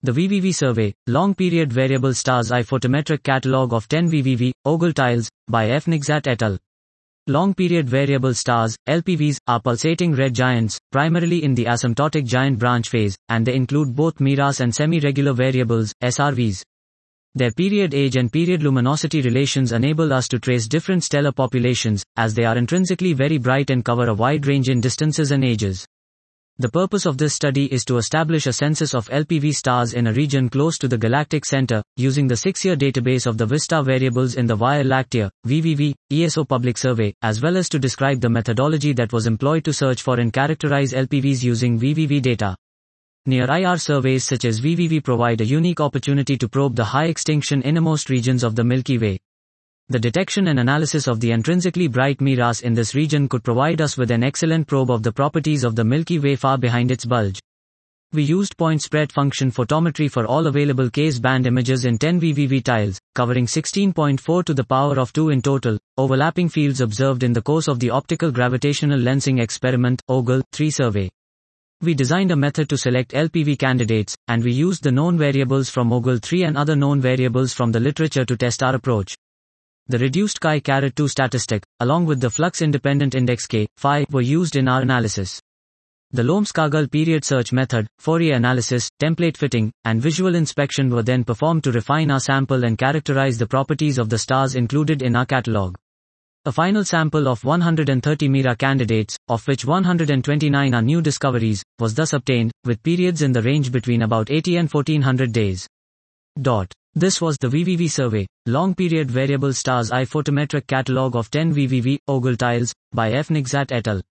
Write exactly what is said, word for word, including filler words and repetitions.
The V V V Survey, Long Period Variable Stars I Photometric Catalogue of ten V V V, Ogle Tiles, by F. Nigzat et al. Long Period Variable Stars, L P Vs, are pulsating red giants, primarily in the asymptotic giant branch phase, and they include both Miras and semi-regular variables, S R Vs. Their period age and period luminosity relations enable us to trace different stellar populations, as they are intrinsically very bright and cover a wide range in distances and ages. The purpose of this study is to establish a census of L P V stars in a region close to the galactic center, using the six-year database of the Vista variables in the Via Lactea, V V V, E S O public survey, as well as to describe the methodology that was employed to search for and characterize L P Vs using V V V data. Near-I R surveys such as V V V provide a unique opportunity to probe the high-extinction innermost regions of the Milky Way. The detection and analysis of the intrinsically bright Miras in this region could provide us with an excellent probe of the properties of the Milky Way far behind its bulge. We used point spread function photometry for all available case-band images in ten V V V tiles, covering sixteen point four to the power of two in total, overlapping fields observed in the course of the optical gravitational lensing experiment, Ogle three survey. We designed a method to select L P V candidates, and we used the known variables from Ogle three and other known variables from the literature to test our approach. The reduced chi two statistic, along with the flux-independent index K, phi, were used in our analysis. The Lomskagel period search method, Fourier analysis, template fitting, and visual inspection were then performed to refine our sample and characterize the properties of the stars included in our catalogue. A final sample of one hundred thirty Mira candidates, of which one hundred twenty-nine are new discoveries, was thus obtained, with periods in the range between about eighty and fourteen hundred days. Dot. This was the V V V Survey, Long Period Variable Stars I Photometric Catalogue of ten V V V, Ogle Tiles, by F. Nigzat et al.